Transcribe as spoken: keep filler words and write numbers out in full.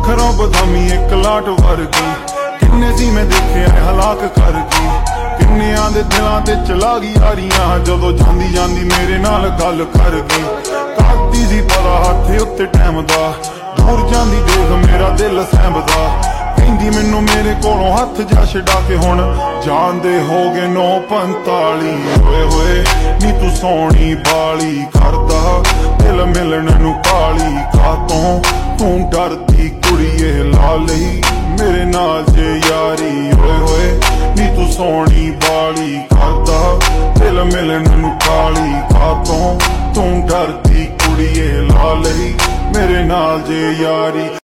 ਅੱਖਰਾਂ ਬਦਾਮੀ ਇੱਕ ਲਾਟ ਵਰਗੀ, ਕਿੰਨੇ ਸੀ ਮੈਂ ਦੇਖਿਆ ਹਲਾਕ ਕਰ ਗਈ। ਕਿੰਨਿਆਂ ਦੇ ਦਿਲਾਂ ਤੇ ਚਲਾ ਗਈ ਯਾਰੀਆਂ, ਜਦੋਂ ਜਾਂਦੀ ਜਾਂਦੀ ਮੇਰੇ ਨਾਲ ਗੱਲ ਕਰ ਗਈ। ਕਰਦੀ ਸੀ ਪਤਾ ਹੱਥ ਉੱਤੇ ਟਾਈਮ ਦਾ, ਦੂਰ ਜਾਂਦੀ ਦੇਖ ਮੇਰਾ ਦਿਲ ਸਹਿਬਦਾ। ਕਹਿੰਦੀ ਮੈਨੂੰ ਮੇਰੇ ਕੋਲੋਂ ਹੱਥ ਜਾ ਛਡਾ ਕੇ ਹੁਣ ਜਾਂਦੇ ਹੋ ਗਏ ਨੌ ਪੰਤਾਲੀ। ਹੋਏ ਹੋਏ ਨੀ ਤੂੰ ਸੋਹਣੀ ਬਾਲੀ, ਕਰਦਾ ਦਿਲ ਮਿਲਣ ਨੂੰ ਕਾਲੀ ਕਾਤੋਂ, ਤੂੰ ਡਰਦੀ ਕੁੜੀਏ ਲਾ ਲਈ ਮੇਰੇ ਨਾਲ ਜੇ ਯਾਰੀ। ਹੋਏ ਹੋਏ ਨੀ ਤੂੰ ਸੋਹਣੀ ਬਾਲੀ, ਕਰਦਾ ਦਿਲ ਮਿਲਣ ਨੂੰ ਕਾਲੀ ਕਾਤੋਂ, ਤੂੰ ਡਰਦੀ ਕੁੜੀਏ ਲਾ ਲਈ ਮੇਰੇ ਨਾਲ ਜੇ ਯਾਰੀ।